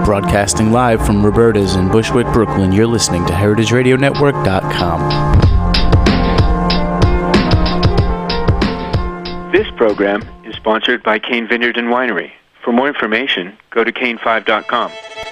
Broadcasting live from Roberta's in Bushwick, Brooklyn, you're listening to HeritageRadioNetwork.com. This program is sponsored by Cane Vineyard and Winery. For more information, go to cane5.com.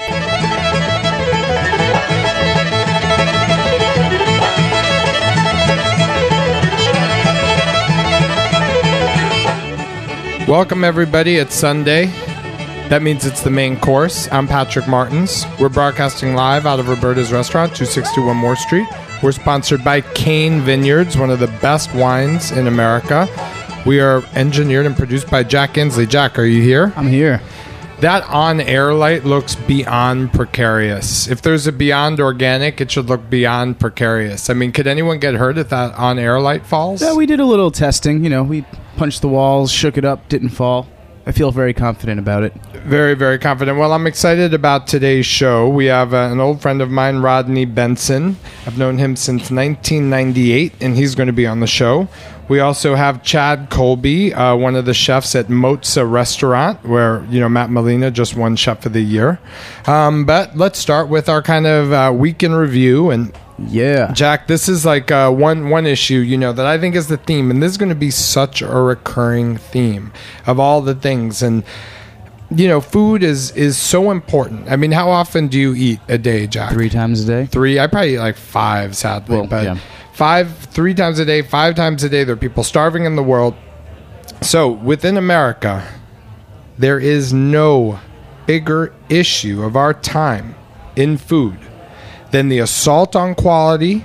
Welcome, everybody. It's Sunday. That means it's the main course. I'm Patrick Martins. We're broadcasting live out of Roberta's Restaurant, 2621 Moore Street. We're sponsored by Cane Vineyards, one of the best wines in America. We are engineered and produced by Jack Inslee. Jack, are you here? I'm here. That on-air light looks beyond precarious. If there's a beyond organic, it should look beyond precarious. I mean, could anyone get hurt if that on-air light falls? Yeah, we did a little testing. You know, we punched the walls, shook it up, didn't fall. I feel very confident about it. Very, very confident. Well, I'm excited about today's show. We have an old friend of mine, Rodney Benson. I've known him since 1998, and he's going to be on the show. We also have Chad Colby, one of the chefs at Mozza Restaurant, where, you know, Matt Molina just won Chef of the Year. But let's start with our kind of week in review. And yeah, Jack, this is like one issue, you know, that I think is the theme, and this is going to be such a recurring theme of all the things. And you know, food is so important. I mean, how often do you eat a day, Jack? 3 times a day. 3. I probably eat like 5, sadly, Well, but yeah. 3 times a day, 5 times a day. There are people starving in the world. So within America, there is no bigger issue of our time in food than the assault on quality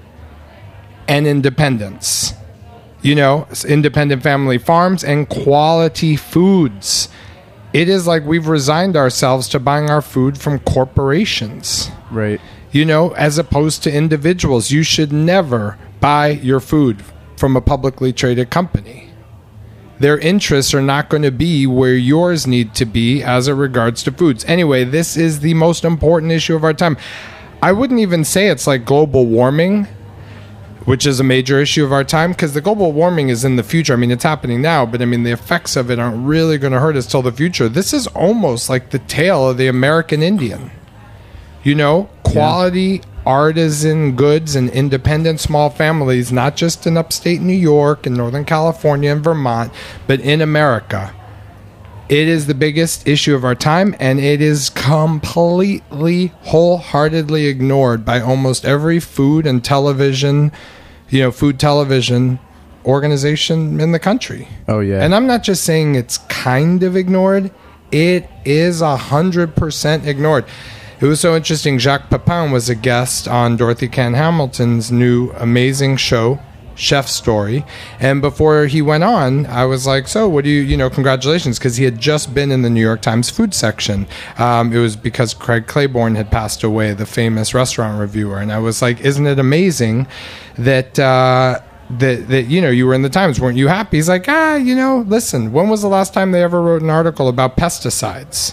and independence. You know, independent family farms and quality foods. It is like we've resigned ourselves to buying our food from corporations. Right. You know, as opposed to individuals. You should never buy your food from a publicly traded company. Their interests are not going to be where yours need to be as it regards to foods. Anyway, this is the most important issue of our time. I wouldn't even say it's like global warming, which is a major issue of our time, because the global warming is in the future. I mean, it's happening now, but I mean, the effects of it aren't really going to hurt us till the future. This is almost like the tale of the American Indian. You know, quality artisan goods and independent small families, not just in upstate New York and Northern California and Vermont, but in America. It is the biggest issue of our time, and it is completely, wholeheartedly ignored by almost every food and television, you know, food television organization in the country. Oh, yeah. And I'm not just saying it's kind of ignored. It is 100% ignored. It was so interesting. Jacques Pepin was a guest on Dorothy Cann Hamilton's new amazing show, Chef Story. And before he went on, I was like, so what do you know, congratulations, because he had just been in the New York Times food section. It was because Craig Claiborne had passed away, the famous restaurant reviewer. And I was like, isn't it amazing that, that you know, you were in the Times? Weren't you happy? He's like, you know, listen, when was the last time they ever wrote an article about pesticides?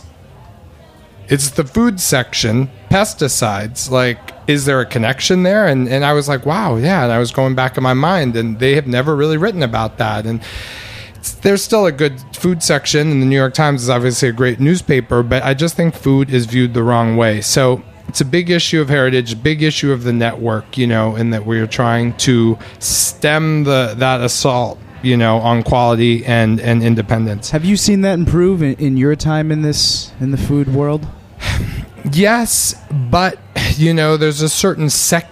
It's the food section, pesticides. Like, is there a connection there? And I was like, wow, yeah. And I was going back in my mind, and they have never really written about that. And there's still a good food section, and the New York Times is obviously a great newspaper, but I just think food is viewed the wrong way. So it's a big issue of heritage, a big issue of the network, you know, in that we're trying to stem that assault, you know, on quality and independence. Have you seen that improve in your time in the food world? Yes, but you know, there's a certain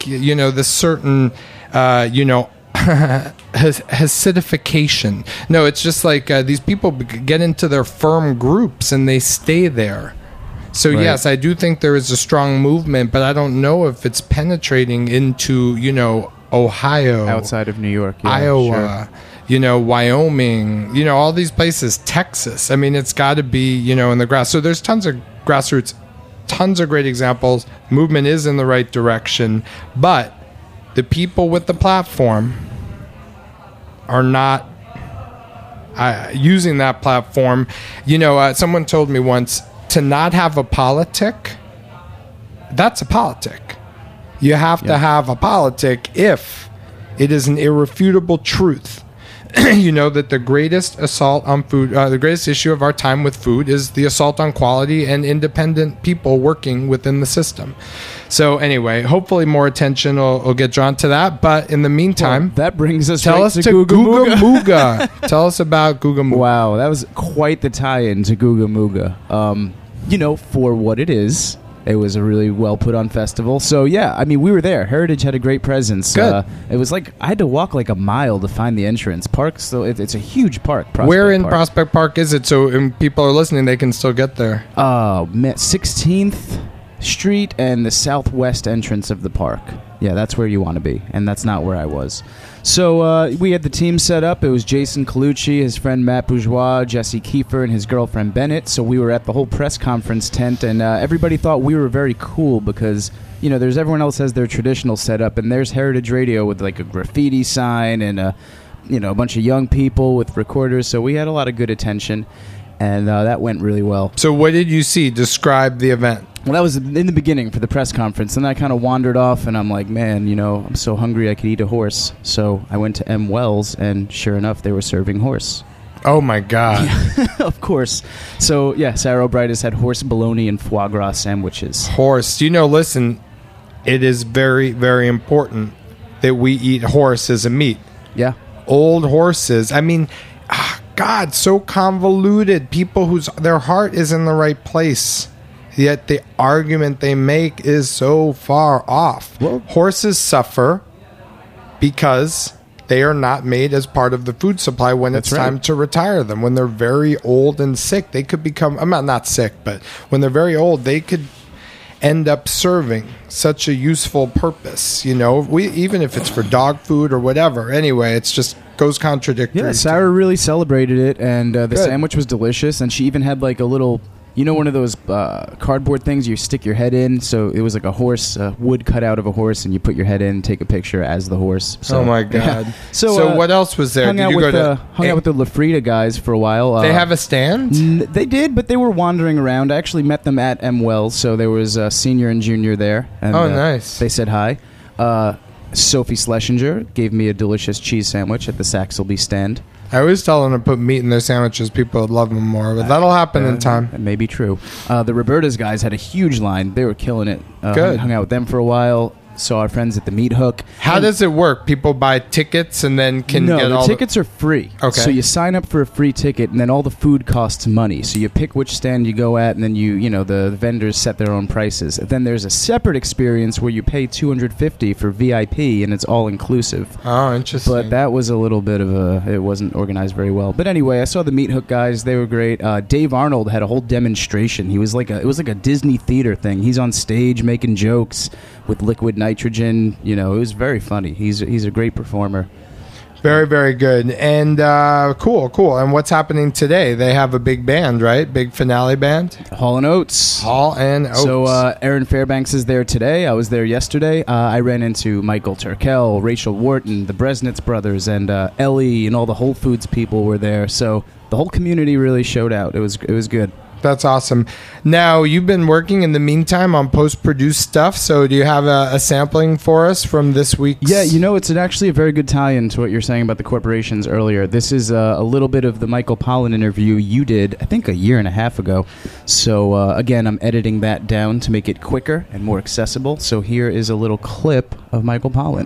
acidification. No, it's just like these people get into their firm groups and they stay there. So right. Yes, I do think there is a strong movement, but I don't know if it's penetrating into, you know, Ohio, outside of New York, yeah, Iowa, sure. You know, Wyoming, you know, all these places, Texas. I mean, it's got to be, you know, in the grass. So there's tons of grassroots, tons of great examples. Movement is in the right direction, but the people with the platform are not using that platform. You know, someone told me once, to not have a politic, that's a politic. You have to have a politic if it is an irrefutable truth you know that the greatest assault on food, the greatest issue of our time with food is the assault on quality and independent people working within the system. So anyway, hopefully more attention will get drawn to that. But in the meantime, that brings us tell right us to to Googa Mooga. Mooga. Tell us about Googa Mooga. Wow, that was quite the tie-in to Googa Mooga. You know, for what it is, it was a really well put on festival. So yeah, I mean, we were there. Heritage had a great presence. Good. It was like I had to walk like a mile to find the entrance. Parks, so it's a huge park. Prospect Where in Park. Prospect Park is it? So when people are listening, they can still get there. 16th Street and the southwest entrance of the park. Yeah, that's where you want to be, and that's not where I was. So we had the team set up. It was Jason Colucci, his friend Matt Bourgeois, Jesse Kiefer, and his girlfriend Bennett. So we were at the whole press conference tent, and everybody thought we were very cool because, you know, there's everyone else has their traditional setup, and there's Heritage Radio with like a graffiti sign and a bunch of young people with recorders. So we had a lot of good attention, and that went really well. So what did you see? Describe the event. Well, that was in the beginning for the press conference. Then I kind of wandered off, and I'm like, man, you know, I'm so hungry I could eat a horse. So I went to M. Wells, and sure enough, they were serving horse. Oh, my God. Of course. So, yeah, Sarah O'Britis had horse bologna and foie gras sandwiches. Horse. You know, listen, it is very, very important that we eat horse as a meat. Yeah. Old horses. I mean, God, so convoluted. People whose their heart is in the right place. Yet the argument they make is so far off. Well, horses suffer because they are not made as part of the food supply when it's time to retire them. When they're very old and sick, they could become, I'm not sick, but when they're very old, they could end up serving such a useful purpose. You know, even if it's for dog food or whatever. Anyway, it's just goes contradictory. Yeah, Sarah really celebrated it, and the sandwich was delicious, and she even had like a little... You know, one of those cardboard things you stick your head in? So it was like a horse, wood cut out of a horse, and you put your head in, take a picture as the horse. So, oh, my God. Yeah. So what else was there? Hung out with the Lafrida guys for a while. They have a stand? They did, but they were wandering around. I actually met them at M. Wells, so there was a senior and junior there. And, nice. They said hi. Sophie Schlesinger gave me a delicious cheese sandwich at the Saxelby stand. I always tell them to put meat in their sandwiches. People would love them more, but that'll happen in time. That may be true. The Roberta's guys had a huge line. They were killing it. Good. Hung out with them for a while. Saw our friends at the Meat Hook. How does it work? People buy tickets and then get all the tickets are free. Okay. So you sign up for a free ticket, and then all the food costs money. So you pick which stand you go at, and then the vendors set their own prices. And then there's a separate experience where you pay $250 for VIP, and it's all inclusive. Oh, interesting. But that was a little bit of it wasn't organized very well. But anyway, I saw the Meat Hook guys. They were great. Dave Arnold had a whole demonstration. It was like a Disney theater thing. He's on stage making jokes with liquid nitrogen. You know, it was very funny. He's a great performer. Very, very good. And cool. And what's happening today? They have a big band, right? Big finale band? Hall & Oates. Hall & Oates. So Aaron Fairbanks is there today. I was there yesterday. I ran into Michael Turkel, Rachel Wharton, the Bresnitz brothers, and Ellie, and all the Whole Foods people were there. So the whole community really showed out. It was good. That's awesome. Now, you've been working in the meantime on post-produced stuff, so do you have a sampling for us from this week's? Yeah, it's actually a very good tie-in to what you're saying about the corporations earlier. This is a little bit of the Michael Pollan interview you did, I think, a year and a half ago. So, again, I'm editing that down to make it quicker and more accessible. So here is a little clip of Michael Pollan.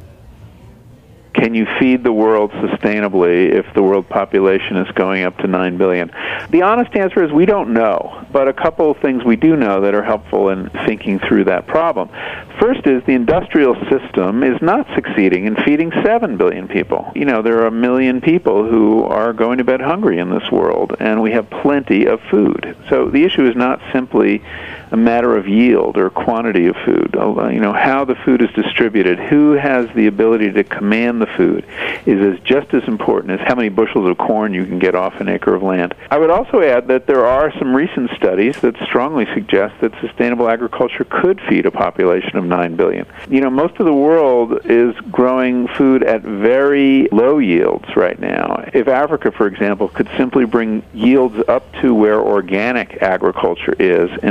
Can you feed the world sustainably if the world population is going up to 9 billion? The honest answer is we don't know, but a couple of things we do know that are helpful in thinking through that problem. First is the industrial system is not succeeding in feeding 7 billion people. You know, there are 1 million people who are going to bed hungry in this world, and we have plenty of food. So the issue is not simply a matter of yield or quantity of food. How the food is distributed, who has the ability to command the food, is just as important as how many bushels of corn you can get off an acre of land. I would also add that there are some recent studies that strongly suggest that sustainable agriculture could feed a population of 9 billion. Most of the world is growing food at very low yields right now. If Africa, for example, could simply bring yields up to where organic agriculture is in the United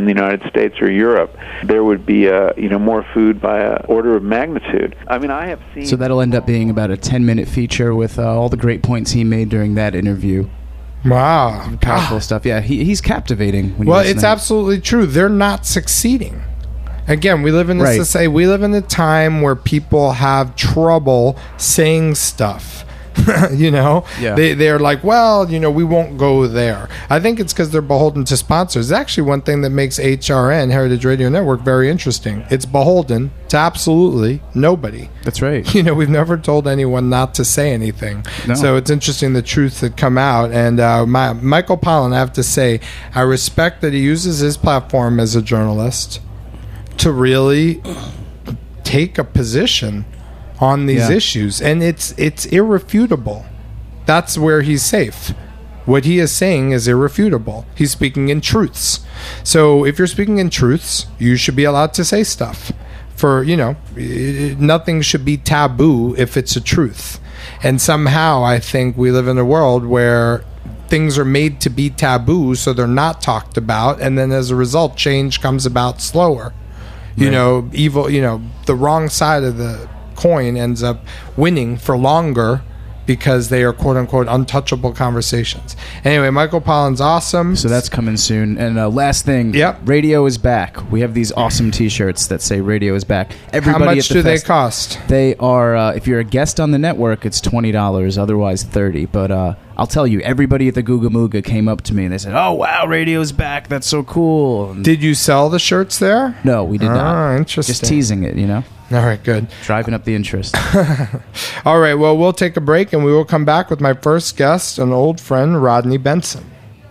States or Europe, there would be more food by an order of magnitude. I mean, I have seen. So that'll end up being about a 10-minute feature with all the great points he made during that interview. Wow. Powerful stuff. Yeah, he's captivating. Well, it's absolutely true. They're not succeeding. Again, we live in this society. We live in a time where people have trouble saying stuff. Yeah. They're like, well, we won't go there. I think it's because they're beholden to sponsors. It's actually one thing that makes HRN, Heritage Radio Network, very interesting. It's beholden to absolutely nobody. That's right. We've never told anyone not to say anything. No. So it's interesting the truths that come out. And Michael Pollan, I have to say, I respect that he uses his platform as a journalist to really take a position on these issues, and it's irrefutable. That's where he's safe. What he is saying is irrefutable. He's speaking in truths. So if you're speaking in truths, you should be allowed to say stuff. Nothing should be taboo if it's a truth. And somehow I think we live in a world where things are made to be taboo, so they're not talked about, and then as a result, change comes about slower. Evil, the wrong side of the coin ends up winning for longer because they are quote-unquote untouchable conversations. Anyway, Michael Pollan's awesome. So that's coming soon. And last thing, yep. Radio is back. We have these awesome T-shirts that say Radio is back. How much do they cost? They are, if you're a guest on the network, it's $20, otherwise $30. But I'll tell you, everybody at the Googa Mooga came up to me and they said, oh, wow, Radio's back. That's so cool. And did you sell the shirts there? No, we did not. Oh, interesting. Just teasing it, All right, good. Driving up the interest. All right, well, we'll take a break, and we will come back with my first guest, an old friend, Rodney Benson.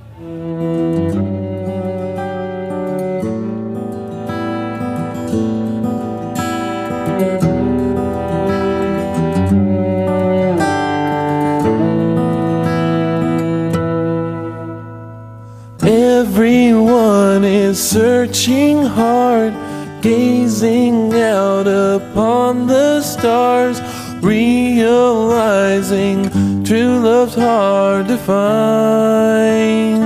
Everyone is searching hard, gazing out upon the stars, realizing true love's hard to find.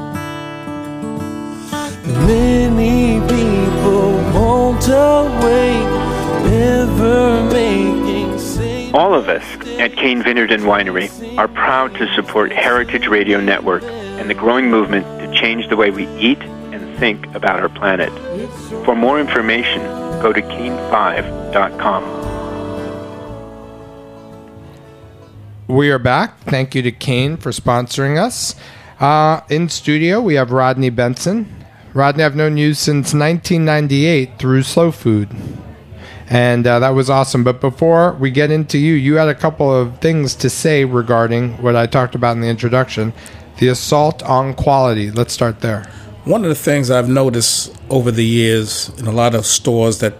Many people won't awake, never making sense. All of us at Cain Vineyard and Winery are proud to support Heritage Radio Network and the growing movement to change the way we eat and think about our planet. For more information, go to cain5.com. We are back. Thank you to Cain for sponsoring us. In studio, we have Rodney Benson. Rodney, I've known you since 1998 through Slow Food. And that was awesome. But before we get into you had a couple of things to say regarding what I talked about in the introduction, the assault on quality. Let's start there. One of the things I've noticed over the years in a lot of stores that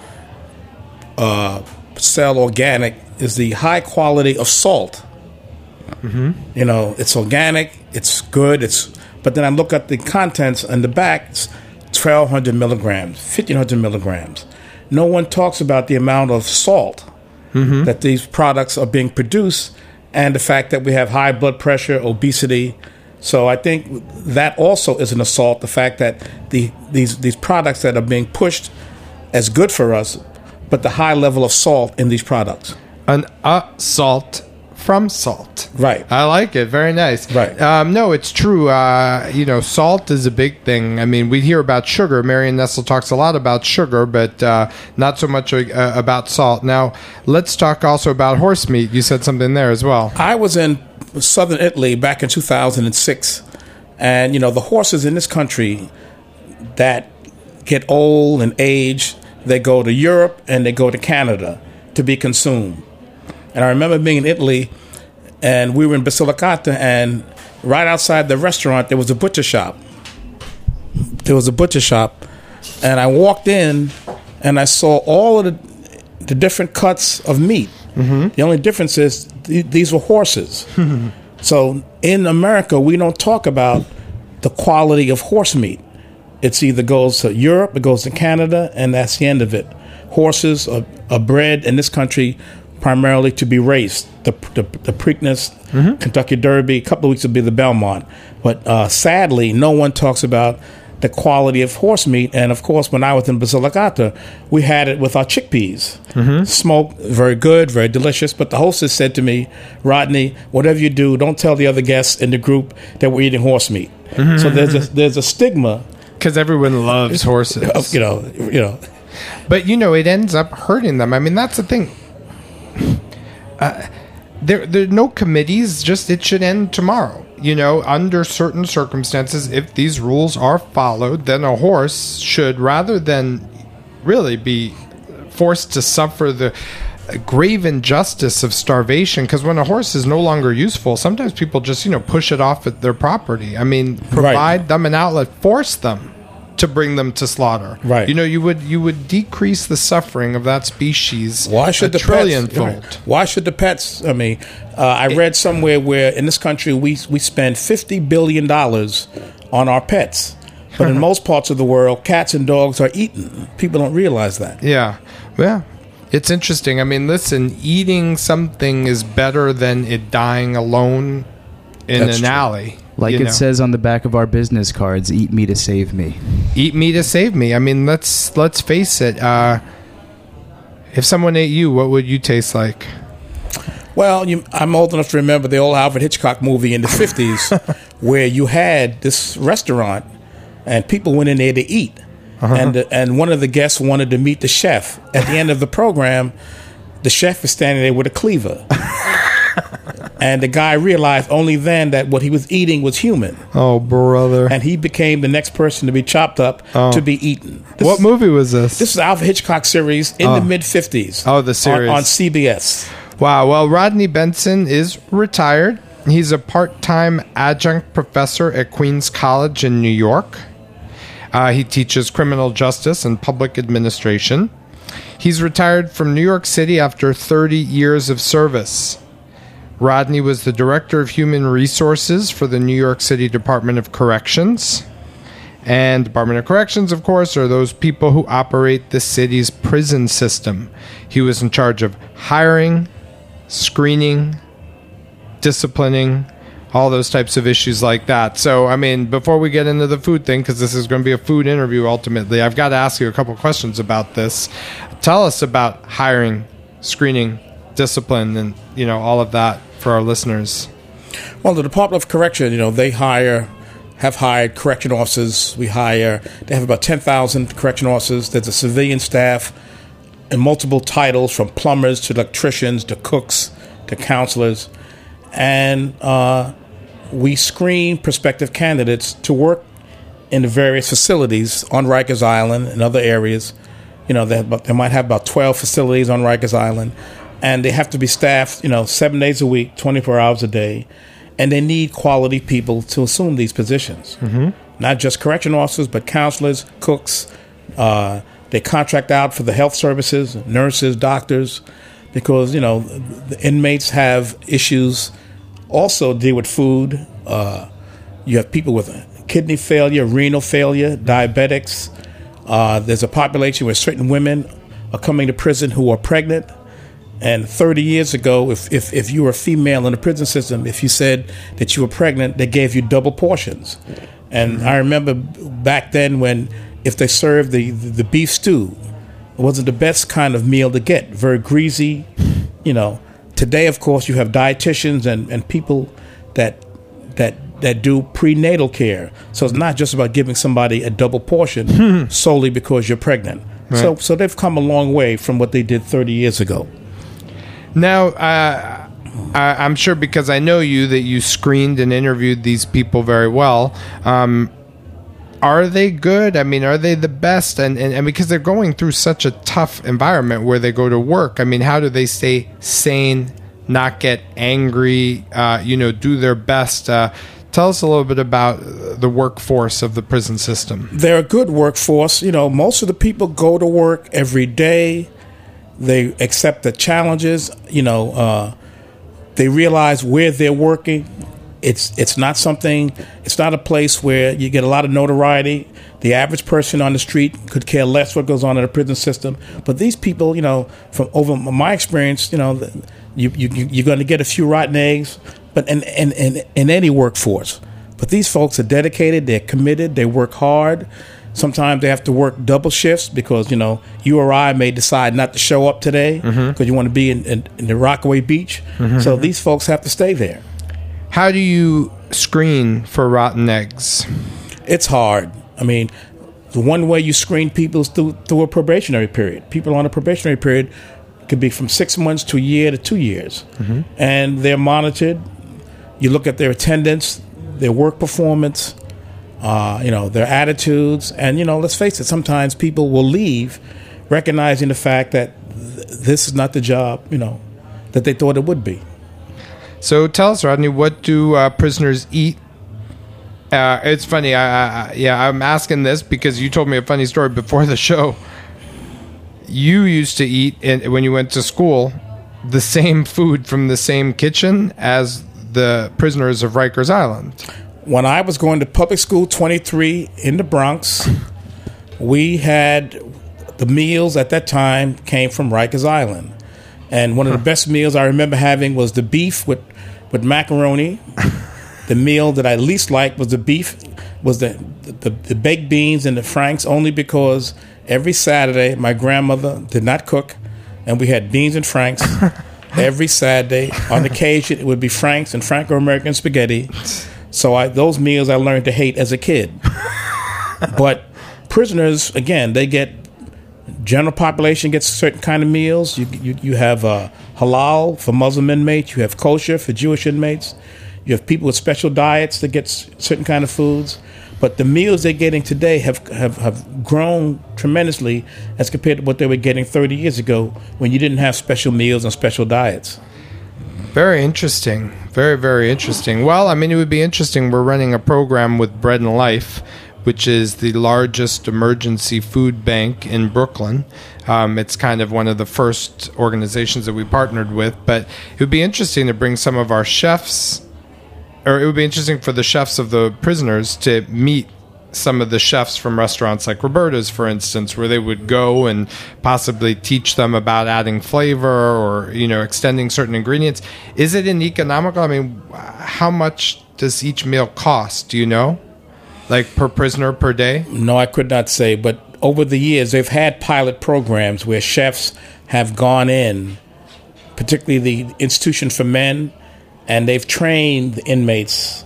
sell organic is the high quality of salt. Mm-hmm. It's organic, it's good, but then I look at the contents on the back, it's 1,200 milligrams, 1,500 milligrams. No one talks about the amount of salt that these products are being produced and the fact that we have high blood pressure, obesity. So I think that also is an assault, the fact that these products that are being pushed as good for us, but the high level of salt in these products. An assault from salt. Right. I like it. Very nice. Right. No, it's true. Salt is a big thing. I mean, we hear about sugar. Marion Nestle talks a lot about sugar, but not so much about salt. Now, let's talk also about horse meat. You said something there as well. I was in southern Italy back in 2006, and, the horses in this country that get old and age, they go to Europe and they go to Canada to be consumed. And I remember being in Italy, and we were in Basilicata, and right outside the restaurant, there was a butcher shop. And I walked in, and I saw all of the different cuts of meat. Mm-hmm. The only difference is these were horses. So in America, we don't talk about the quality of horse meat. It's either goes to Europe, it goes to Canada, and that's the end of it. Horses are bred in this country primarily to be raced. The Preakness, Kentucky Derby, a couple of weeks will be the Belmont. But sadly, no one talks about the quality of horse meat. And of course, when I was in Basilicata, we had it with our chickpeas. Smoked, very good, very delicious. But the hostess said to me, Rodney, whatever you do, don't tell the other guests in the group that we're eating horse meat. So there's a stigma. Because everyone loves horses. You know. But, it ends up hurting them. I mean, that's the thing. There are no committees, just it should end tomorrow. Under certain circumstances, if these rules are followed, then a horse should, rather than really be forced to suffer the grave injustice of starvation, because when a horse is no longer useful, sometimes people just, push it off at their property. I mean, provide them an outlet, force them to bring them to slaughter. Right. You would decrease the suffering of that species. Why should the trillionfold? Pets, why should the pets? I mean, I read somewhere where in this country we spend $50 billion on our pets, but in most parts of the world, cats and dogs are eaten. People don't realize that. Yeah. Well, it's interesting. I mean, listen, eating something is better than it dying alone in an alley. Like it says on the back of our business cards, eat me to save me. Eat me to save me. I mean, let's face it. If someone ate you, what would you taste like? Well, I'm old enough to remember the old Alfred Hitchcock movie in the 50s where you had this restaurant and people went in there to eat. And one of the guests wanted to meet the chef. At the end of the program, the chef is standing there with a cleaver. And the guy realized only then that what he was eating was human. Oh, brother. And he became the next person to be chopped up to be eaten. What movie was this? This is the Alfred Hitchcock series in the mid-50s. Oh, the series. On CBS. Wow. Well, Rodney Benson is retired. He's a part-time adjunct professor at Queens College in New York. He teaches criminal justice and public administration. He's retired from New York City after 30 years of service. Rodney was the Director of Human Resources for the New York City Department of Corrections. And Department of Corrections, of course, are those people who operate the city's prison system. He was in charge of hiring, screening, disciplining, all those types of issues like that. So, I mean, before we get into the food thing, because this is going to be a food interview ultimately, I've got to ask you a couple questions about this. Tell us about hiring, screening, discipline, and, all of that for our listeners. Well, the Department of Correction, they have hired correction officers. They have about 10,000 correction officers. There's a civilian staff and multiple titles from plumbers to electricians to cooks to counselors. And we screen prospective candidates to work in the various facilities on Rikers Island and other areas. They might have about 12 facilities on Rikers Island. And they have to be staffed, 7 days a week, 24 hours a day. And they need quality people to assume these positions. Not just correction officers, but counselors, cooks. They contract out for the health services, nurses, doctors, because, the inmates have issues also deal with food. You have people with kidney failure, renal failure, diabetics. There's a population where certain women are coming to prison who are pregnant. And 30 years ago, if you were a female in the prison system, if you said that you were pregnant, they gave you double portions. And I remember back then when if they served the beef stew, it wasn't the best kind of meal to get. Very greasy, Today, of course, you have dietitians and people that do prenatal care. So it's not just about giving somebody a double portion solely because you're pregnant. Right. So they've come a long way from what they did 30 years ago. Now, I'm sure because I know you that you screened and interviewed these people very well. Are they good? I mean, are they the best? And because they're going through such a tough environment where they go to work, I mean, how do they stay sane, not get angry, do their best? Tell us a little bit about the workforce of the prison system. They're a good workforce. Most of the people go to work every day. They accept the challenges. They realize where they're working. It's not something. It's not a place where you get a lot of notoriety. The average person on the street could care less what goes on in the prison system. But these people, from over my experience, you're going to get a few rotten eggs. But in any workforce, But these folks are dedicated, they're committed, they work hard. Sometimes they have to work double shifts because, you or I may decide not to show up today because you want to be in the Rockaway Beach. So these folks have to stay there. How do you screen for rotten eggs? It's hard. I mean, the one way you screen people is through a probationary period. People on a probationary period could be from 6 months to a year to 2 years. And they're monitored. You look at their attendance, their work performance, their attitudes. And, let's face it, sometimes people will leave recognizing the fact that this is not the job, that they thought it would be. So tell us, Rodney, what do prisoners eat? It's funny. I'm asking this because you told me a funny story before the show. You used to eat, when you went to school, the same food from the same kitchen as the prisoners of Rikers Island. When I was going to public school 23 in the Bronx, we had the meals at that time came from Rikers Island. And one of the best meals I remember having was the beef with macaroni. The meal that I least liked was the baked beans and the Franks, only because every Saturday my grandmother did not cook, and we had beans and Franks every Saturday. On occasion, it would be Franks and Franco-American spaghetti. So those meals I learned to hate as a kid. But prisoners, again, they get, general population gets certain kind of meals. You have halal for Muslim inmates. You have kosher for Jewish inmates. You have people with special diets that get certain kind of foods. But the meals they're getting today have grown tremendously as compared to what they were getting 30 years ago when you didn't have special meals and special diets. Very interesting. Very, very interesting. Well, I mean, it would be interesting. We're running a program with Bread and Life, which is the largest emergency food bank in Brooklyn. It's kind of one of the first organizations that we partnered with. But it would be interesting to bring some of our chefs, or it would be interesting for the chefs of the prisoners to meet some of the chefs from restaurants like Roberta's, for instance, where they would go and possibly teach them about adding flavor or, extending certain ingredients. Is it economical? I mean, how much does each meal cost? Do you know? Like per prisoner per day? No, I could not say. But over the years, they've had pilot programs where chefs have gone in, particularly the Institution for Men, and they've trained the inmates.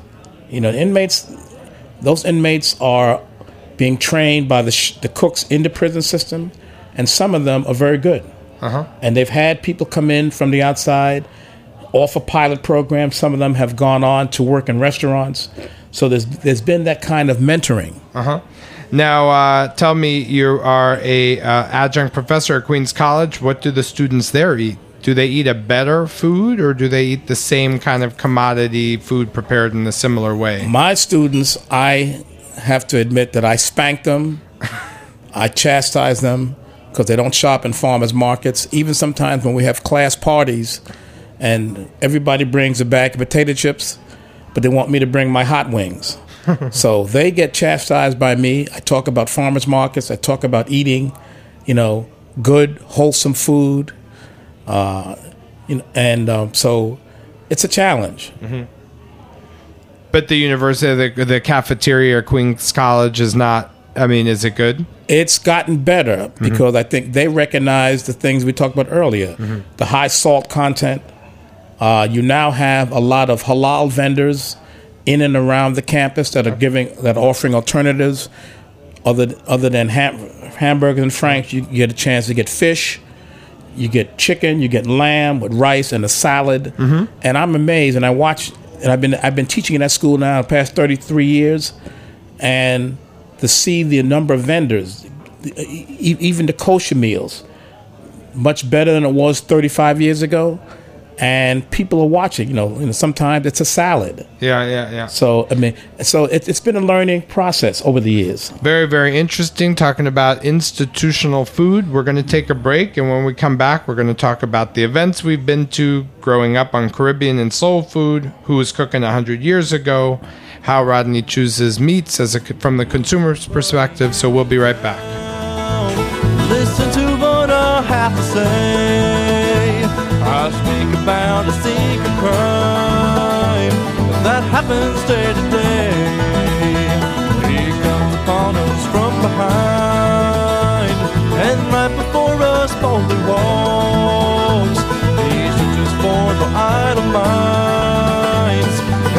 Those inmates are being trained by the cooks in the prison system, and some of them are very good. And they've had people come in from the outside, offer pilot programs. Some of them have gone on to work in restaurants. So there's been that kind of mentoring. Now, tell me, you are a adjunct professor at Queens College. What do the students there eat? Do they eat a better food, or do they eat the same kind of commodity food prepared in a similar way? My students, I have to admit that I spank them. I chastise them because they don't shop in farmers markets. Even sometimes when we have class parties and everybody brings a bag of potato chips, but they want me to bring my hot wings. So they get chastised by me. I talk about farmers markets. I talk about eating, good, wholesome food. So it's a challenge. But the university, the cafeteria at Queens College is not, is it good? It's gotten better because I think they recognize the things we talked about earlier, the high salt content. You now have a lot of halal vendors in and around the campus that are offering alternatives other than hamburgers and Franks. You get a chance to get fish. You get chicken, you get lamb with rice and a salad, and I'm amazed. And I watch, and I've been teaching in that school now the past 33 years, and to see the number of vendors, even the kosher meals, much better than it was 35 years ago, and people are watching. Sometimes it's a salad. Yeah. So it's been a learning process over the years. Very, very interesting. Talking about institutional food. We're going to take a break, and when we come back, we're going to talk about the events we've been to, growing up on Caribbean and soul food, who was cooking 100 years ago, how Rodney chooses meats from the consumer's perspective. So we'll be right back. Listen to what I have to say. I speak about a secret crime that happens day to day.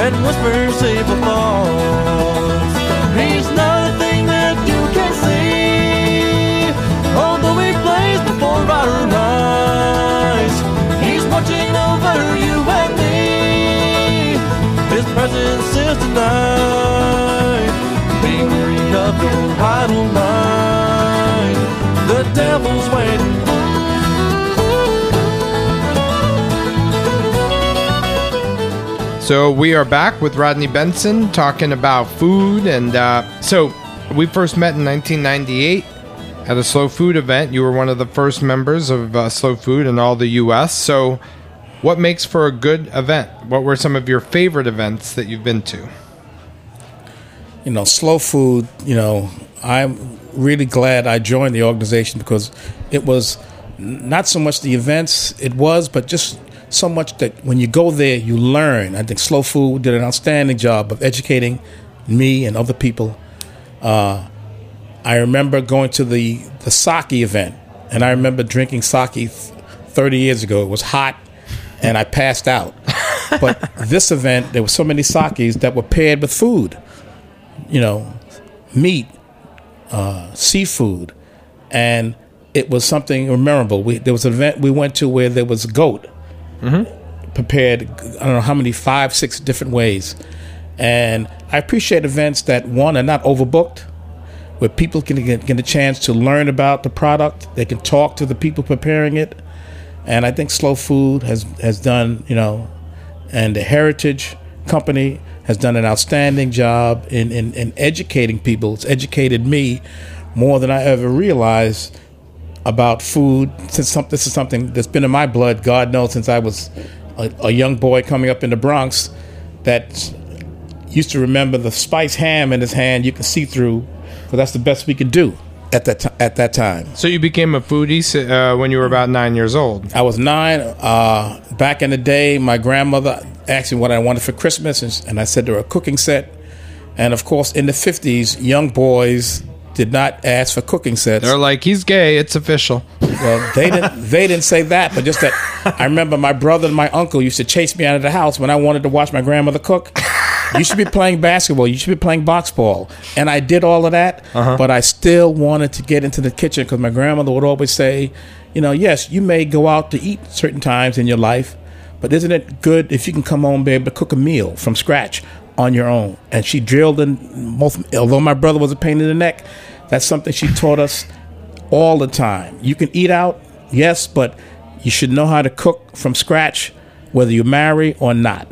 and whispers evil thoughts. He's nothing that you can see, although he plays before our eyes. He's watching over you and me. His presence is tonight, fingering up your idle mind. The devil's waiting. So we are back with Rodney Benson talking about food. And so we first met in 1998 at a Slow Food event. You were one of the first members of Slow Food in all the U.S. So what makes for a good event? What were some of your favorite events that you've been to? You know, Slow Food, you know, I'm really glad I joined the organization because it was not so much the events it was, but just so much that when you go there, you learn. I think Slow Food did an outstanding job of educating me and other people. I remember going to the sake event, and I remember drinking sake 30 years ago. It was hot, and I passed out. But this event, there were so many sakes that were paired with food, you know, meat, seafood, and it was something memorable. There was an event we went to where there was a goat. Mm-hmm. Prepared, I don't know how many, 5, 6 different ways. And I appreciate events that, one, are not overbooked, where people can get a chance to learn about the product. They can talk to the people preparing it. And I think Slow Food has done, you know, and the Heritage Company has done an outstanding job in educating people. It's educated me more than I ever realized about food, since this is something that's been in my blood, God knows, since I was a young boy coming up in the Bronx, that used to remember the spiced ham in his hand you can see through, because that's the best we could do at that time. So you became a foodie when you were about 9 years old. I was 9. Back in the day, my grandmother asked me what I wanted for Christmas, and I said to her, a cooking set. And of course, in the 50s, young boys did not ask for cooking sets. They're like, he's gay, it's official. Well, they didn't say that, but just that I remember my brother and my uncle used to chase me out of the house when I wanted to watch my grandmother cook. You should be playing basketball, you should be playing box ball. And I did all of that, but I still wanted to get into the kitchen because my grandmother would always say, you know, yes, you may go out to eat certain times in your life, but isn't it good if you can come home and be able to cook a meal from scratch on your own? And she drilled in although my brother was a pain in the neck, that's something she taught us all the time. You can eat out, yes, but you should know how to cook from scratch, whether you marry or not.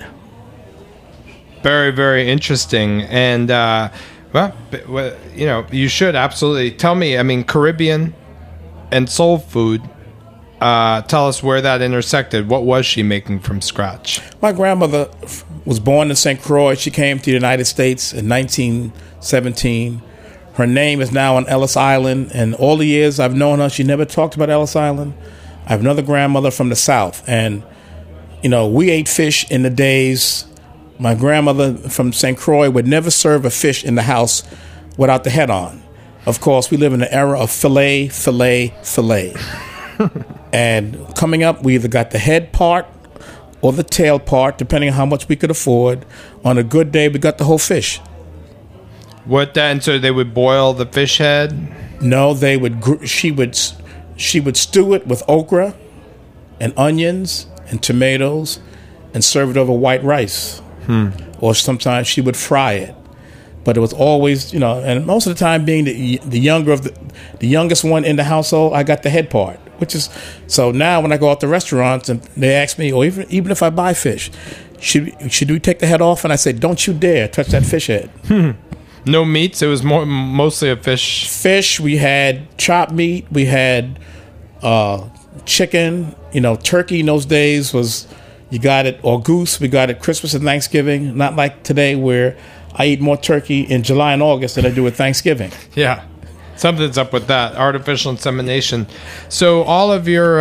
Very, very interesting. And, well, you know, you should absolutely tell me, I mean, Caribbean and soul food, tell us where that intersected. What was she making from scratch? My grandmother was born in St. Croix. She came to the United States in 1917. Her name is now on Ellis Island, and all the years I've known her, she never talked about Ellis Island. I have another grandmother from the South, and, you know, we ate fish in the days. My grandmother from St. Croix would never serve a fish in the house without the head on. Of course, we live in an era of filet. And coming up, we either got the head part or the tail part, depending on how much we could afford. On a good day, we got the whole fish. What then? So they would boil the fish head? No, they would. She would stew it with okra and onions and tomatoes and serve it over white rice. Or sometimes she would fry it. But it was always, you know, and most of the time, being the youngest one in the household, I got the head part. Which is so now when I go out to restaurants and they ask me, or even if I buy fish, should we take the head off? And I say, don't you dare touch that fish head. No meats. It was mostly a fish. Fish. We had chopped meat. We had chicken. You know, turkey in those days was, you got it, or goose. We got it Christmas and Thanksgiving. Not like today where I eat more turkey in July and August than I do at Thanksgiving. Yeah, something's up with that. Artificial insemination. So all of your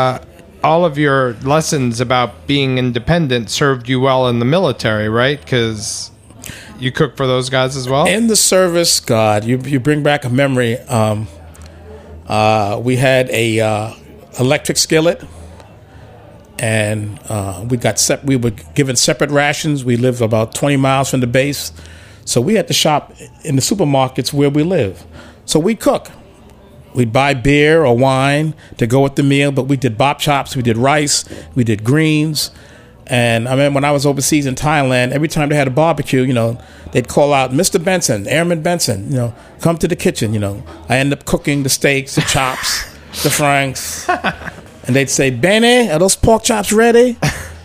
lessons about being independent served you well in the military, right? Because you cook for those guys as well? In the service, God, you bring back a memory. We had a electric skillet, and we were given separate rations. We lived about 20 miles from the base, so we had to shop in the supermarkets where we live. So we cook. We'd buy beer or wine to go with the meal, but we did bop chops, we did rice, we did greens. And I remember when I was overseas in Thailand, every time they had a barbecue, they'd call out, Mr. Benson, Airman Benson, come to the kitchen, I ended up cooking the steaks, the chops, the franks. And they'd say, Benny, are those pork chops ready?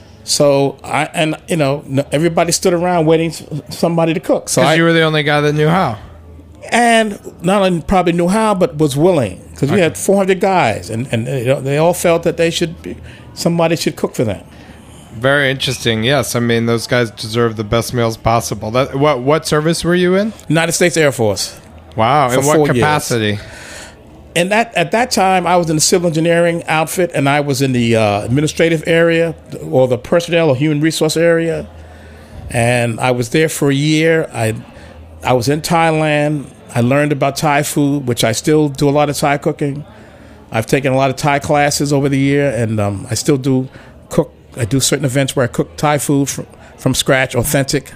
So everybody stood around waiting for somebody to cook. So Because you were the only guy that knew how. And not only probably knew how, but was willing. Because we had 400 guys, and they all felt that somebody should cook for them. Very interesting. Yes, I mean those guys deserve the best meals possible. What service were you in? United States Air Force. Wow. For In what 4 capacity? years. And at that time, I was in the civil engineering outfit, and I was in the administrative area, or the personnel or human resource area. And I was there for a year. I was in Thailand. I learned about Thai food, which I still do a lot of Thai cooking. I've taken a lot of Thai classes over the year, and I still do cook. I do certain events where I cook Thai food from scratch, authentic.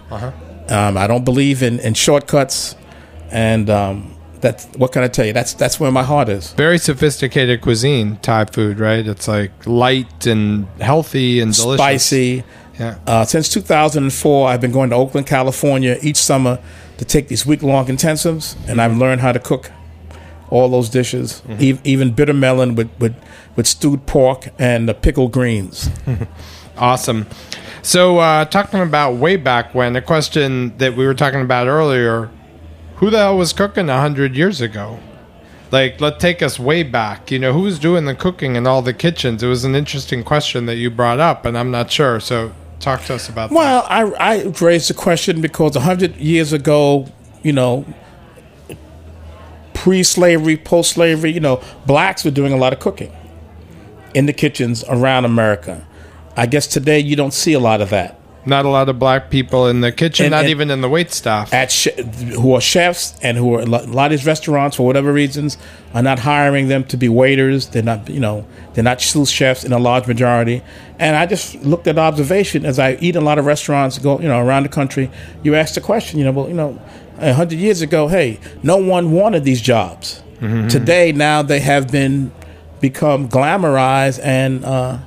I don't believe in shortcuts, and what can I tell you? That's where my heart is. Very sophisticated cuisine, Thai food, right? It's like light and healthy and delicious. Spicy. Yeah. Since 2004, I've been going to Oakland, California each summer to take these week-long intensives, and I've learned how to cook all those dishes, even bitter melon with stewed pork and pickled greens. Awesome. So talking about way back when, a question that we were talking about earlier, who the hell was cooking 100 years ago? Like, let's take us way back. Who was doing the cooking in all the kitchens? It was an interesting question that you brought up, and I'm not sure. So talk to us about that. Well, I raised the question because 100 years ago, pre-slavery, post-slavery, blacks were doing a lot of cooking in the kitchens around America. I guess today you don't see a lot of that. Not a lot of black people in the kitchen, not even in the wait staff. Who are chefs and who are a lot of these restaurants, for whatever reasons, are not hiring them to be waiters. They're not, they're not sous chefs in a large majority. And I just looked at observation as I eat in a lot of restaurants, go, around the country. You ask the question, 100 years ago, hey, no one wanted these jobs. Mm-hmm. Today, now they have become glamorized, and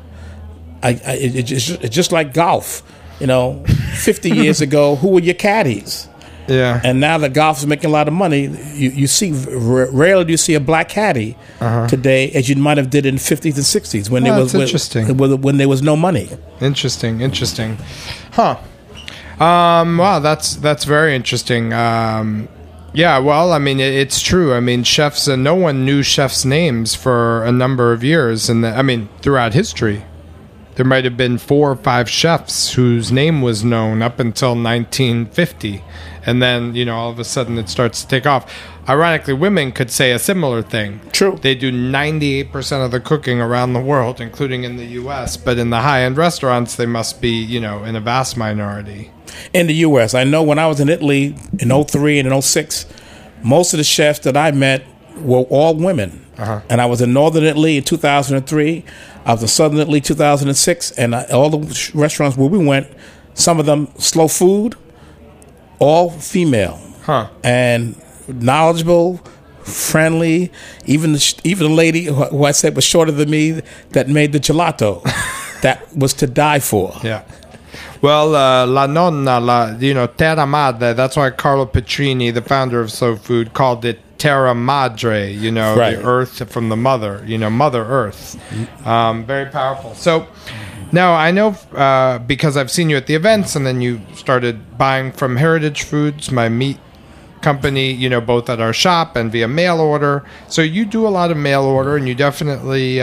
it's just like golf. 50 years ago, who were your caddies? Yeah. And now that golf is making a lot of money, you see rarely do you see a black caddy today as you might have did in the 50s and 60s when when there was no money. Interesting. Huh. Wow, that's very interesting. Yeah, well, I mean, it's true. I mean, chefs, no one knew chefs' names for a number of years, and throughout history. There might have been 4 or 5 chefs whose name was known up until 1950. And then, all of a sudden it starts to take off. Ironically, women could say a similar thing. True. They do 98% of the cooking around the world, including in the U.S. But in the high-end restaurants, they must be, in a vast minority. In the U.S., I know when I was in Italy in 2003 and in 2006, most of the chefs that I met were all women. And I was in Northern Italy in 2003. I was in Southern Italy 2006. And all the restaurants where we went, some of them slow food, all female. And knowledgeable, friendly. Even the lady who I said was shorter than me that made the gelato. That was to die for. Yeah. Well, La Nonna, Terra Madre, that's why Carlo Petrini, the founder of Slow Food, called it Terra Madre, right. The earth from the mother, Mother Earth. Very powerful. So now I know because I've seen you at the events, and then you started buying from Heritage Foods, my meat company, both at our shop and via mail order. So you do a lot of mail order, and you definitely,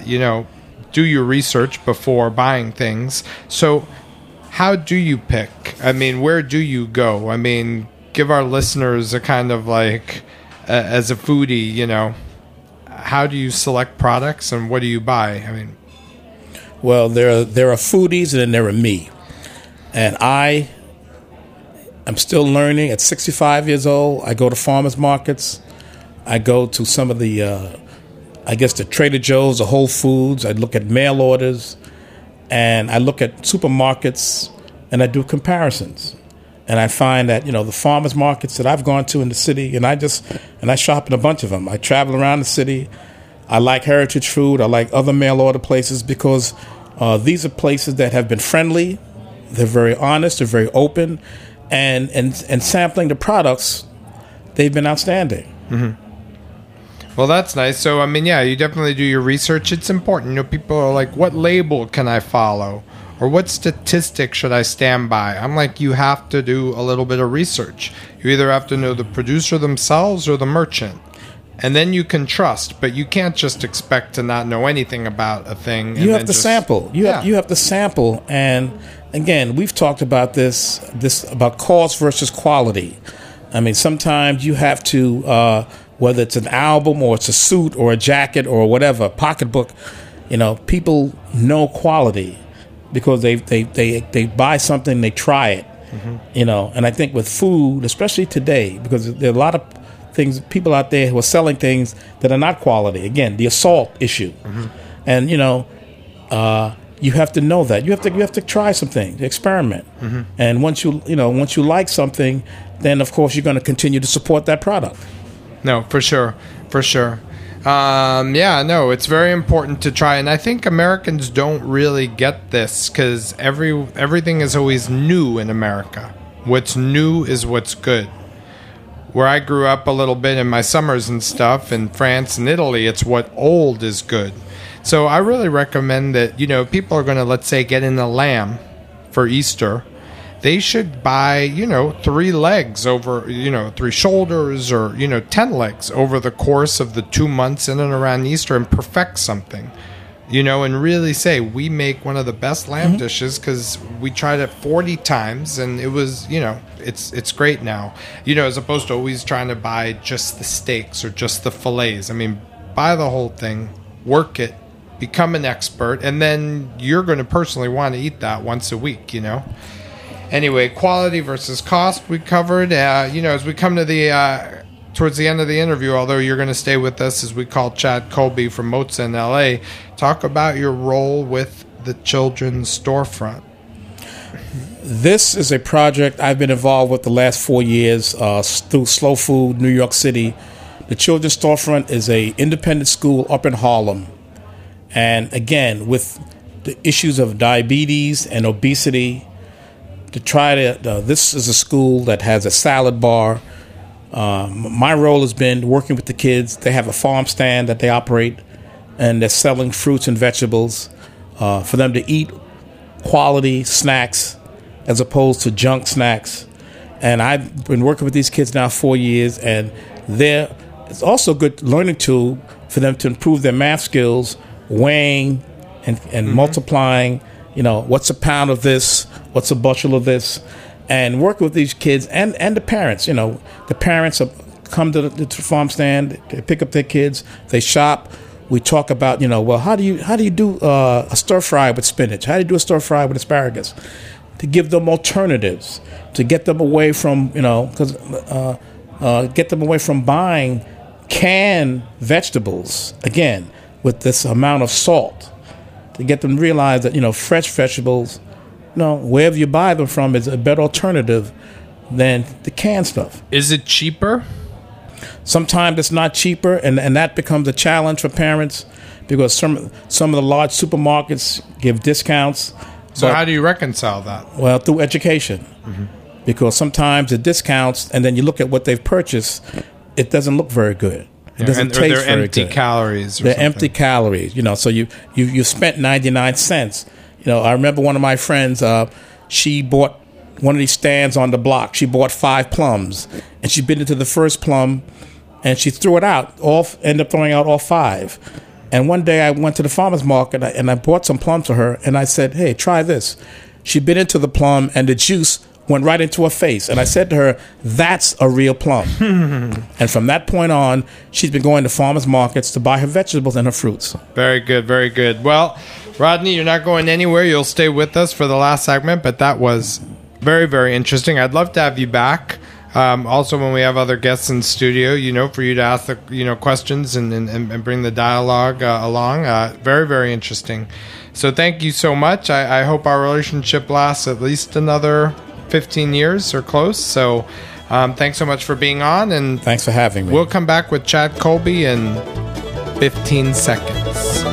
do your research before buying things. So how do you pick? Where do you go? Give our listeners a kind of like... as a foodie, how do you select products and what do you buy? Well, there are foodies and then there are me. And I'm still learning. At 65 years old, I go to farmers markets. I go to some of the, the Trader Joe's, the Whole Foods. I look at mail orders. and I look at supermarkets and I do comparisons. And I find that, the farmers markets that I've gone to in the city, and I shop in a bunch of them. I travel around the city. I like heritage food. I like other mail order places because these are places that have been friendly. They're very honest. They're very open. And sampling the products, they've been outstanding. Mm-hmm. Well, that's nice. So, you definitely do your research. It's important. People are like, what label can I follow? Or what statistic should I stand by? I'm like, you have to do a little bit of research. You either have to know the producer themselves or the merchant. And then you can trust, but you can't just expect to not know anything about a thing. You have to sample. You have to sample. And again, we've talked about this about cost versus quality. Sometimes you have to, whether it's an album or it's a suit or a jacket or whatever, pocketbook, people know quality. Because they buy something, they try it, and I think with food, especially today, because there are a lot of things, people out there who are selling things that are not quality. Again, the assault issue, and you have to know that you have to try some things, experiment, and once you like something, then of course you're going to continue to support that product. No, for sure. It's very important to try, and I think Americans don't really get this because everything is always new in America. What's new is what's good. Where I grew up a little bit in my summers and stuff in France and Italy, it's what old is good. So I really recommend that, people are going to, let's say, get in a lamb for Easter. They should buy, 3 legs over, 3 shoulders or, 10 legs over the course of the 2 months in and around Easter and perfect something, and really say we make one of the best lamb dishes because we tried it 40 times and it was, it's great now, as opposed to always trying to buy just the steaks or just the fillets. Buy the whole thing, work it, become an expert, and then you're going to personally want to eat that once a week, Anyway, quality versus cost we covered. As we come to towards the end of the interview, although you're going to stay with us as we call Chad Colby from Motza in L.A., talk about your role with the Children's Storefront. This is a project I've been involved with the last 4 years through Slow Food, New York City. The Children's Storefront is an independent school up in Harlem. And again, with the issues of diabetes and obesity, this is a school that has a salad bar. My role has been working with the kids. They have a farm stand that they operate, and they're selling fruits and vegetables for them to eat quality snacks as opposed to junk snacks. And I've been working with these kids now 4 years, and it's also a good learning tool for them to improve their math skills, weighing and multiplying. What's a pound of this? What's a bushel of this? And work with these kids and the parents. The parents come to the farm stand, they pick up their kids, they shop. We talk about, how do you do a stir fry with spinach? How do you do a stir fry with asparagus? To give them alternatives, to get them away from, get them away from buying canned vegetables again with this amount of salt. To get them to realize that, fresh vegetables, wherever you buy them from is a better alternative than the canned stuff. Is it cheaper? Sometimes it's not cheaper, and that becomes a challenge for parents because some of the large supermarkets give discounts. So how do you reconcile that? Well, through education. Because sometimes the discounts, and then you look at what they've purchased, it doesn't look very good. It doesn't taste very good. They're empty calories. They're empty calories. So you spent 99 cents. I remember one of my friends, she bought one of these stands on the block. She bought 5 plums, and she bit into the first plum, and she threw it out. Ended up throwing out all 5. And one day I went to the farmer's market, and I bought some plums for her, and I said, hey, try this. She bit into the plum, and the juice went right into her face. And I said to her, that's a real plum. And from that point on, she's been going to farmers markets to buy her vegetables and her fruits. Very good, very good. Well, Rodney, you're not going anywhere. You'll stay with us for the last segment, but that was very, very interesting. I'd love to have you back Also, when we have other guests in studio, for you to ask the questions and bring the dialogue along. Very, very interesting. So thank you so much. I hope our relationship lasts at least another 15 years or close. So thanks so much for being on. And thanks for having me. We'll come back with Chad Colby in 15 seconds.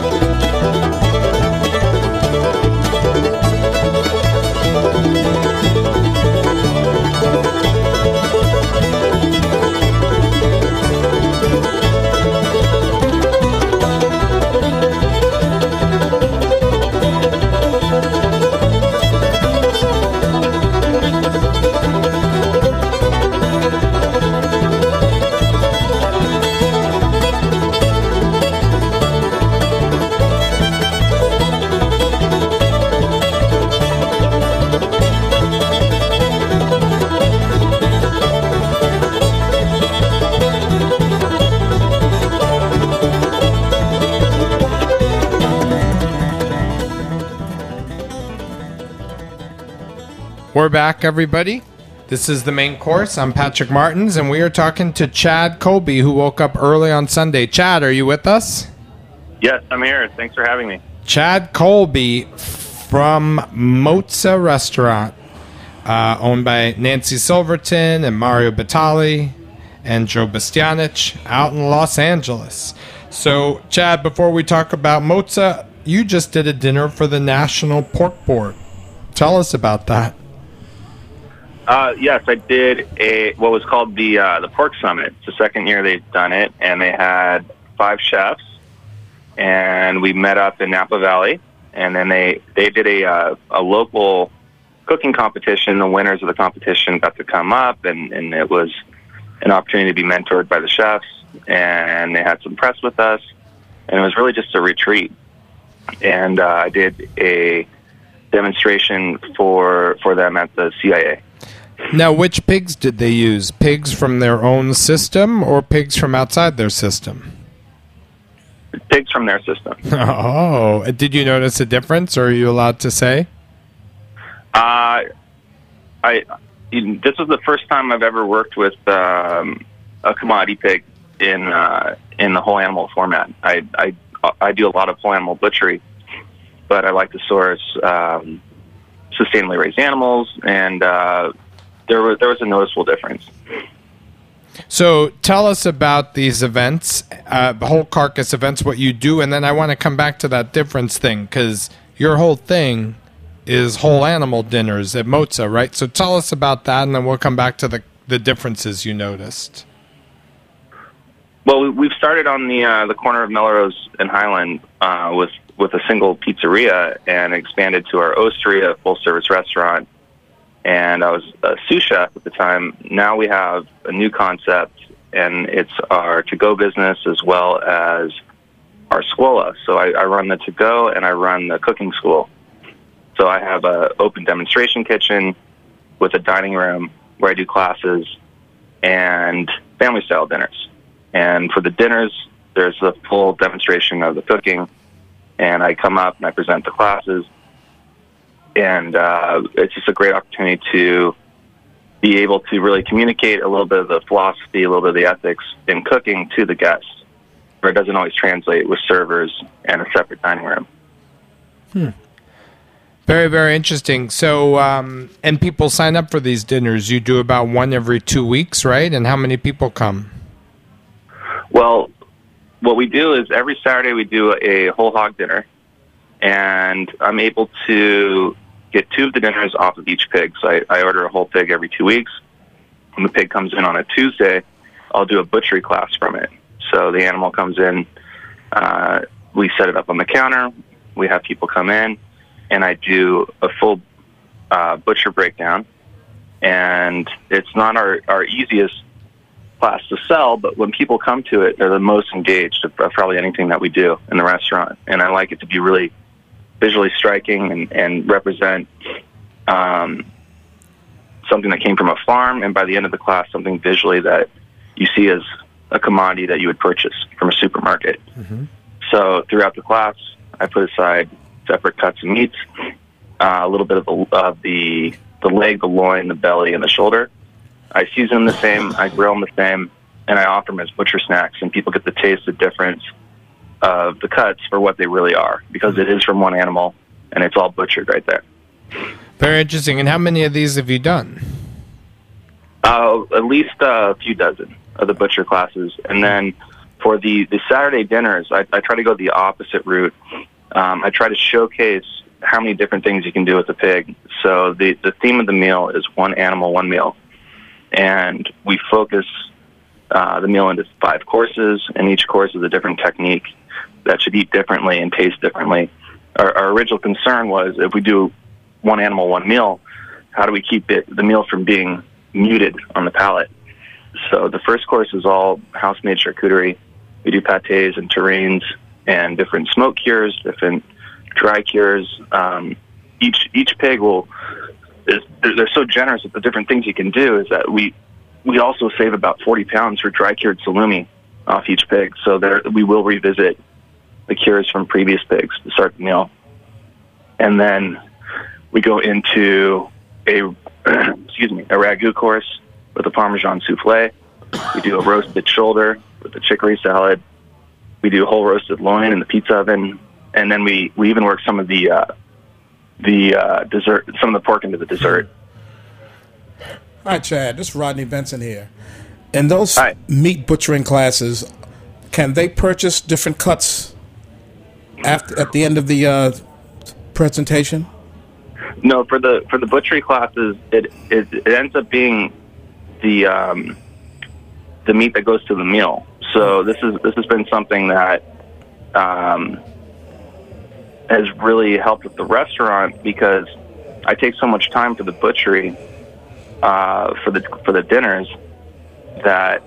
We're back, everybody. This is the main course. I'm Patrick Martins, and we are talking to Chad Colby, who woke up early on Sunday. Chad, are you with us? Yes, I'm here. Thanks for having me. Chad Colby from Mozza Restaurant, owned by Nancy Silverton and Mario Batali and Joe Bastianich out in Los Angeles. So, Chad, before we talk about Mozza, you just did a dinner for the National Pork Board. Tell us about that. Yes, I did what was called the Pork Summit. It's the second year they've done it, and they had 5 chefs, and we met up in Napa Valley, and then they did a local cooking competition. The winners of the competition got to come up, and it was an opportunity to be mentored by the chefs, and they had some press with us, and it was really just a retreat. And I did a demonstration for them at the CIA. Now, which pigs did they use? Pigs from their own system or pigs from outside their system? Pigs from their system. Oh, did you notice a difference, or are you allowed to say? This was the first time I've ever worked with a commodity pig in the whole animal format. I do a lot of whole animal butchery, but I like to source sustainably raised animals, and there was a noticeable difference. So tell us about these events, the whole carcass events, what you do, and then I want to come back to that difference thing, because your whole thing is whole animal dinners at Mozza, right? So tell us about that, and then we'll come back to the differences you noticed. Well, we've started on the corner of Melrose and Highland with a single pizzeria, and expanded to our Osteria full-service restaurant. And I was a sous chef at the time. Now we have a new concept, and it's our to-go business as well as our scuola. So I run the to-go, and I run the cooking school. So I have an open demonstration kitchen with a dining room where I do classes and family-style dinners. And for the dinners, there's a full demonstration of the cooking, and I come up and I present the classes. And it's just a great opportunity to be able to really communicate a little bit of the philosophy, a little bit of the ethics in cooking to the guests, where it doesn't always translate with servers and a separate dining room. Very, very interesting. So, and people sign up for these dinners. You do about one every 2 weeks, right? And how many people come? Well, what we do is every Saturday we do a whole hog dinner, and I'm able to get 2 of the dinners off of each pig. So I order a whole pig every 2 weeks. When the pig comes in on a Tuesday, I'll do a butchery class from it. So the animal comes in, we set it up on the counter, we have people come in, and I do a full butcher breakdown. And it's not our easiest class to sell, but when people come to it, they're the most engaged of probably anything that we do in the restaurant. And I like it to be really visually striking and represent something that came from a farm, and by the end of the class, something visually that you see as a commodity that you would purchase from a supermarket. Mm-hmm. So throughout the class, I put aside separate cuts of meats, a little bit of the leg, the loin, the belly, and the shoulder, I season them the same, I grill them the same, and I offer them as butcher snacks, and people get to taste the difference of the cuts for what they really are, because it is from one animal, and it's all butchered right there. Very interesting. And how many of these have you done? At least a few dozen of the butcher classes. And then for the Saturday dinners, I try to go the opposite route. I try to showcase how many different things you can do with a pig. So the theme of the meal is one animal, one meal. And we focus the meal into 5 courses, and each course is a different technique that should eat differently and taste differently. Our original concern was, if we do one animal, one meal, how do we keep the meal from being muted on the palate? So the first course is all house-made charcuterie. We do pâtés and terrines and different smoke cures, different dry cures. Each pig they're so generous with the different things you can do, is that we also save about 40 pounds for dry cured salumi off each pig. So we will revisit the cures from previous pigs to start the meal. And then we go into a ragu course with a Parmesan souffle. We do a roasted shoulder with a chicory salad. We do whole roasted loin in the pizza oven, and then we even work some of the dessert, some of the pork into the dessert. Hi, Chad. This is Rodney Benson here. In those meat butchering classes, can they purchase different cuts at the end of the presentation? No, for the butchery classes, it ends up being the meat that goes to the meal. So this has been something that has really helped with the restaurant, because I take so much time for the butchery for the dinners that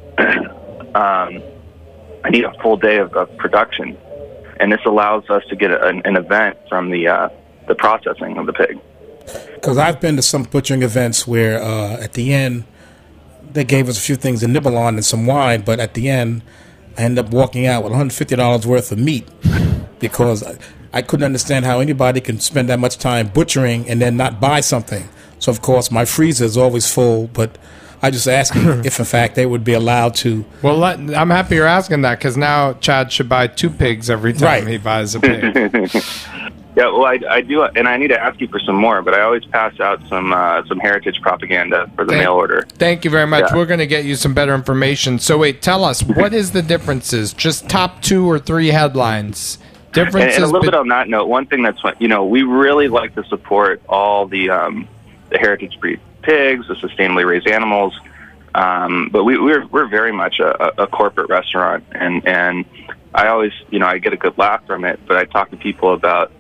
I need a full day of production, and this allows us to get an event from the processing of the pig. Because I've been to some butchering events where at the end they gave us a few things to nibble on and some wine, but at the end I ended up walking out with $150 worth of meat, because I couldn't understand how anybody can spend that much time butchering and then not buy something. So, of course, my freezer is always full, but I just asked if, in fact, they would be allowed to. Well, I'm happy you're asking that, because now Chad should buy 2 pigs every time he buys a pig. Yeah, well, I do, and I need to ask you for some more, but I always pass out some heritage propaganda for the mail order. Thank you very much. Yeah. We're going to get you some better information. So wait, tell us, what is the differences? Just top 2 or 3 headlines. Differences. And a little bit on that note, one thing that's, we really like to support all the heritage breed pigs, the sustainably raised animals, but we're very much a corporate restaurant, and I always, I get a good laugh from it, but I talk to people about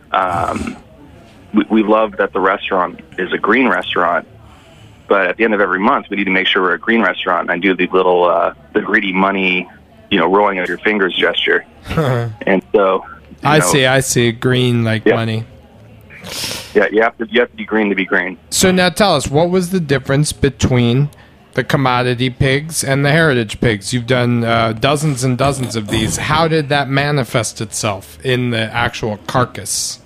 we love that the restaurant is a green restaurant, but at the end of every month we need to make sure we're a green restaurant. And I do the little the greedy money, rolling out your fingers gesture. And so I see green money. Yeah, you have to be green to be green. So now tell us, what was the difference between the commodity pigs and the heritage pigs? You've done dozens and dozens of these. How did that manifest itself in the actual carcass?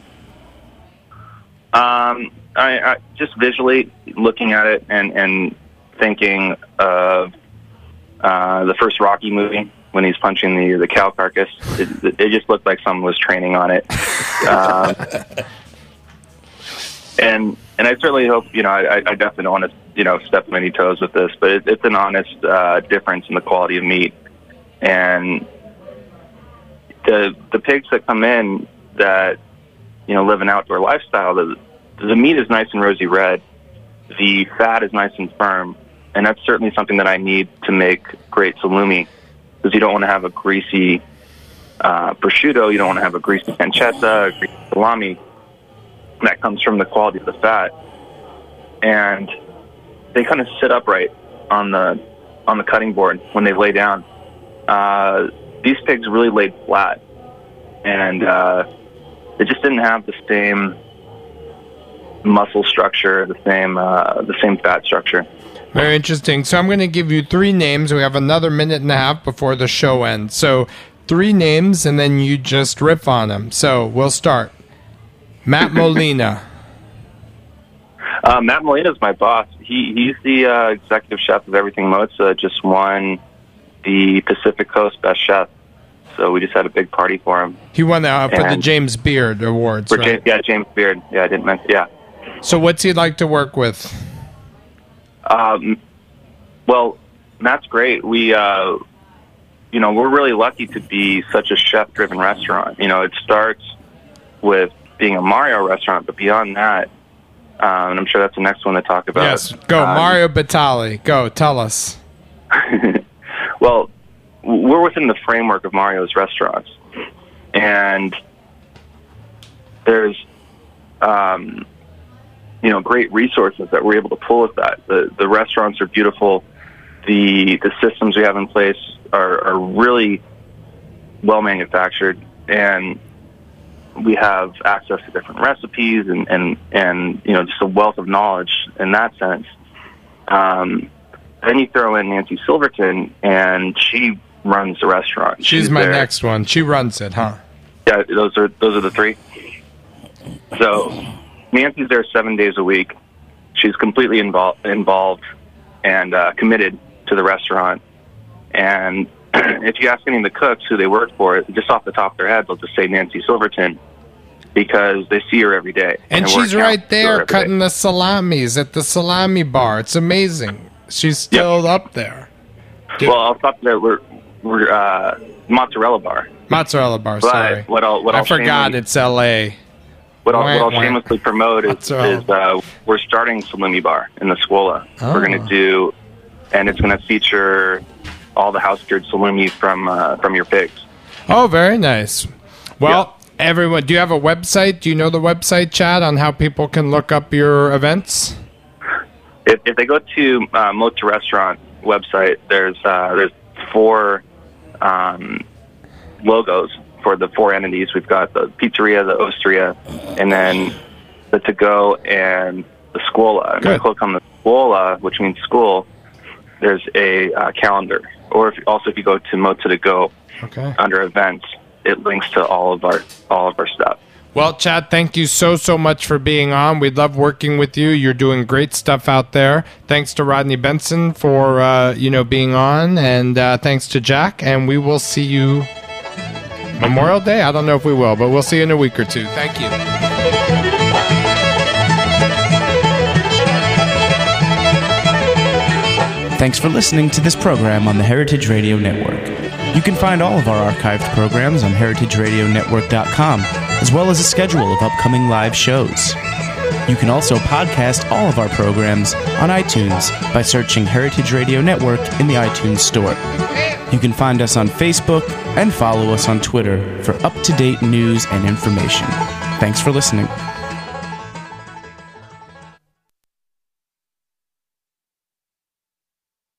I just visually looking at it and thinking of the first Rocky movie when he's punching the cow carcass. It just looked like someone was training on it. And I certainly hope, I definitely don't want to, step on any toes with this, but it's an honest difference in the quality of meat. And the pigs that come in that, live an outdoor lifestyle, the meat is nice and rosy red. The fat is nice and firm. And that's certainly something that I need to make great salumi, because you don't want to have a greasy prosciutto, you don't want to have a greasy pancetta, a greasy salami. That comes from the quality of the fat, and they kind of sit upright on the cutting board when they lay down. These pigs really laid flat, and they just didn't have the same muscle structure, the same fat structure. Very interesting. So I'm going to give you 3 names. We have another minute and a half before the show ends. So 3 names, and then you just riff on them. So we'll start. Matt Molina. Matt Molina's my boss. He's the executive chef of Everything Mozza. Just won the Pacific Coast Best Chef. So we just had a big party for him. He won for the James Beard Awards, right? James Beard. Yeah, I didn't mention. Yeah. So what's he like to work with? Well, Matt's great. We, we're really lucky to be such a chef-driven restaurant. It starts with being a Mario restaurant, but beyond that, and I'm sure that's the next one to talk about. Yes, go, Mario Batali. Go, tell us. Well, we're within the framework of Mario's restaurants, and there's, great resources that we're able to pull with that. The restaurants are beautiful. The systems we have in place are really well manufactured, and we have access to different recipes and just a wealth of knowledge in that sense. Then you throw in Nancy Silverton, and she runs the restaurant. She's my next one. She runs it, huh? Yeah, those are the three. So Nancy's there 7 days a week. She's completely involved and committed to the restaurant. And if you ask any of the cooks who they work for, just off the top of their head, they'll just say Nancy Silverton because they see her every day. And she's right there cutting the salamis at the salami bar. It's amazing. She's still up there. Well, I'll stop there. We're mozzarella bar. Mozzarella bar, sorry. I forgot it's L.A. What I'll shamelessly promote is we're starting Salumi Bar in the Scuola. Oh. We're going to do, and it's going to feature all the house-cured salumi from your pigs. Oh, very nice. Well, everyone, do you have a website? Do you know the website, Chad, on how people can look up your events? If they go to Mozza Restaurant website, there's 4 logos for the 4 entities. We've got the pizzeria, the osteria, and then the to-go and the Scuola. And when you click on the Scuola, which means school, there's a calendar. Or if you go to Mozza to go under events, it links to all of our stuff. Well, Chad, thank you so much for being on. We love working with you. You're doing great stuff out there. Thanks to Rodney Benson for being on, and thanks to Jack. And we will see you Memorial Day. I don't know if we will, but we'll see you in a week or two. Thank you. Thanks for listening to this program on the Heritage Radio Network. You can find all of our archived programs on heritageradionetwork.com, as well as a schedule of upcoming live shows. You can also podcast all of our programs on iTunes by searching Heritage Radio Network in the iTunes Store. You can find us on Facebook and follow us on Twitter for up-to-date news and information. Thanks for listening.